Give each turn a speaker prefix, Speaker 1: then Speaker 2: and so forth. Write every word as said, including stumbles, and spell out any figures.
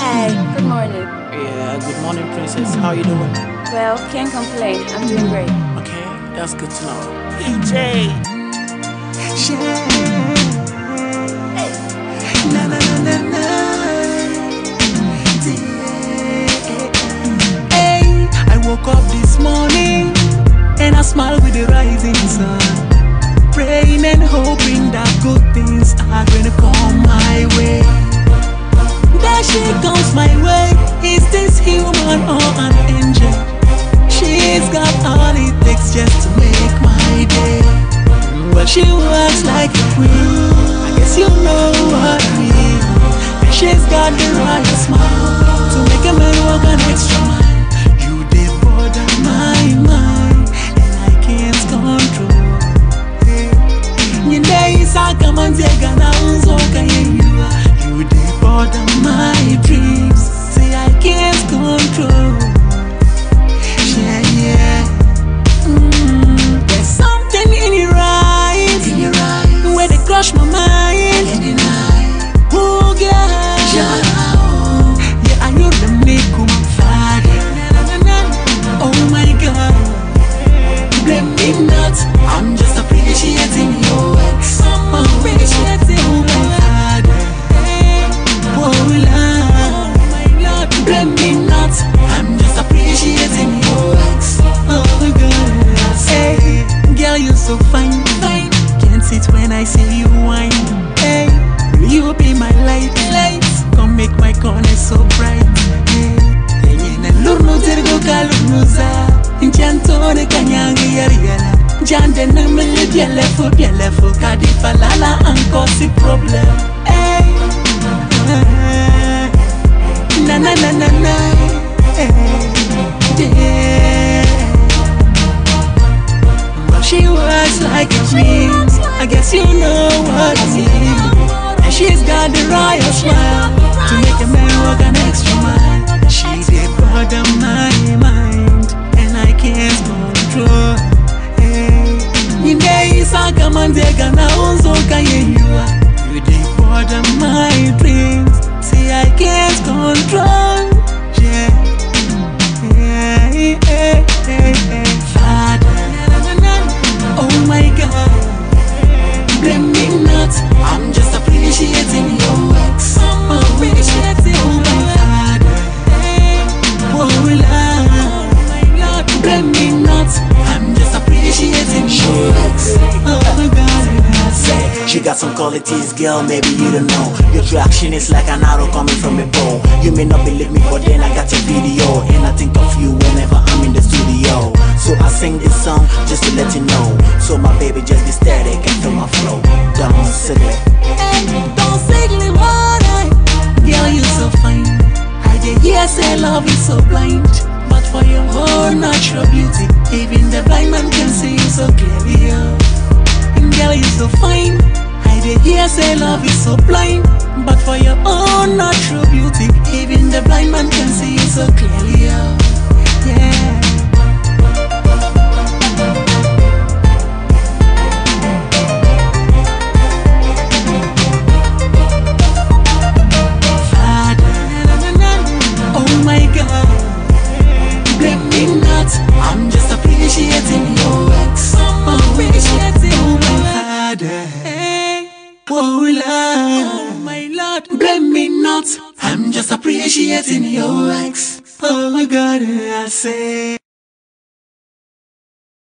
Speaker 1: Hi, good morning.
Speaker 2: Yeah, good morning, princess. How you doing?
Speaker 1: Well, can't complain. I'm doing great.
Speaker 2: Okay, that's good to know. P J.
Speaker 3: Na na na na na. Hey, I woke up this morning and I smile with the rising sun, praying and hoping that good things are gonna come my way. There she comes my way. Is this human or an angel? She's got all it takes just to make my day. Well, she walks like a queen. I guess you know what I mean. And she's got the right smile to make a man walk an extra mile. You did bother my mind, and I can't control. You know it's a come and take an ounce of you. You did bother my dreams. Say I can't control. Yeah, yeah. Mm, there's something in your eyes, in your eyes, where they crush my mind. Oh, girl. Yeah, I know them make my father. Oh my God, blame me not. I'm just appreciating your ex. I'm appreciating oh my father. Oh Lord, my Lord, blame me not. I'm just appreciating your ex. Oh God, hey, girl, you're so fine, fine. Can't sit when I see you whine. Hey, will you be my light, light? Come make my corner so bright. Hey, yenye lurno tergo kalunuza. Inchantone kanyangi yariela. Jande na mele bielefo bielefo kadifa lala anko si problem. Hey, na na na na na. Hey, yeah. Well, she works like a dream. I guess you know what I mean. And she's got the royal smile to make a man walk an extra mile. She did bother my mind, and I can't control. Hey, you know it's a come and take an ounce of you. You did bother my dreams. See, I can't control. Yeah, yeah, yeah, yeah, yeah. Father, oh my God, blame me not. I'm just appreciating your ex. I'm appreciating oh my father. Oh Lord, my Lord, blame me not. I'm just appreciating your ex. Oh my God, I say
Speaker 2: She got some qualities, girl, maybe you don't know. Your traction is like an arrow coming from a bow. You may not believe me, but then I got your video, and I think of you whenever I'm in the studio. So I sing this song just to let you know. So my baby, just be static and feel my flow. Don't silly.
Speaker 3: hey, don't signal money. Girl, you so fine. I did hear say love is so blind, but for your whole natural beauty, even the blind man can see you so clearly. And girl, you so fine. I did hear say love is so blind, but for your own natural beauty, even the blind man can see you so clearly. Yeah. I'm just appreciating your ex. I'm appreciating oh my father. Hey, oh Lord, oh my Lord, blame me not. I'm just appreciating your ex. Oh my God, I say.